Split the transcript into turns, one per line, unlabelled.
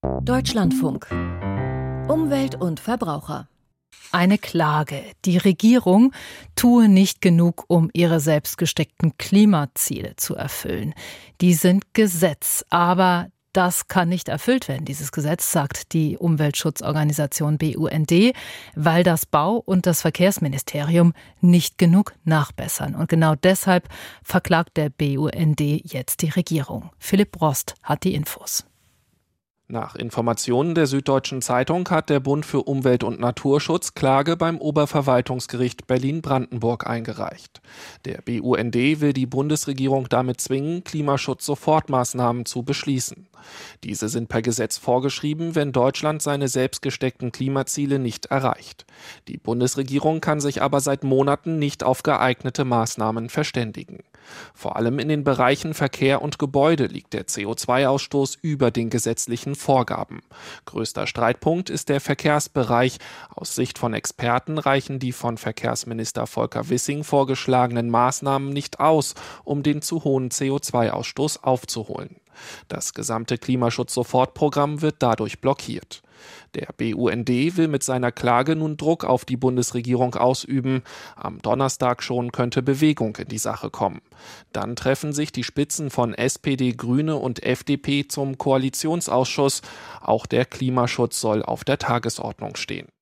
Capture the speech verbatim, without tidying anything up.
Deutschlandfunk. Umwelt und Verbraucher.
Eine Klage. Die Regierung tue nicht genug, um ihre selbst gesteckten Klimaziele zu erfüllen. Die sind Gesetz, aber das kann nicht erfüllt werden, dieses Gesetz, sagt die Umweltschutzorganisation B U N D, weil das Bau- und das Verkehrsministerium nicht genug nachbessern. Und genau deshalb verklagt der B U N D jetzt die Regierung. Philipp Rost hat die Infos.
Nach Informationen der Süddeutschen Zeitung hat der Bund für Umwelt und Naturschutz Klage beim Oberverwaltungsgericht Berlin-Brandenburg eingereicht. Der B U N D will die Bundesregierung damit zwingen, Klimaschutz-Sofortmaßnahmen zu beschließen. Diese sind per Gesetz vorgeschrieben, wenn Deutschland seine selbst gesteckten Klimaziele nicht erreicht. Die Bundesregierung kann sich aber seit Monaten nicht auf geeignete Maßnahmen verständigen. Vor allem in den Bereichen Verkehr und Gebäude liegt der C O zwei Ausstoß über den gesetzlichen Vorgaben. Größter Streitpunkt ist der Verkehrsbereich. Aus Sicht von Experten reichen die von Verkehrsminister Volker Wissing vorgeschlagenen Maßnahmen nicht aus, um den zu hohen C O zwei Ausstoß aufzuholen. Das gesamte Klimaschutz-Sofortprogramm wird dadurch blockiert. Der B U N D will mit seiner Klage nun Druck auf die Bundesregierung ausüben. Am Donnerstag schon könnte Bewegung in die Sache kommen. Dann treffen sich die Spitzen von S P D, Grüne und F D P zum Koalitionsausschuss. Auch der Klimaschutz soll auf der Tagesordnung stehen.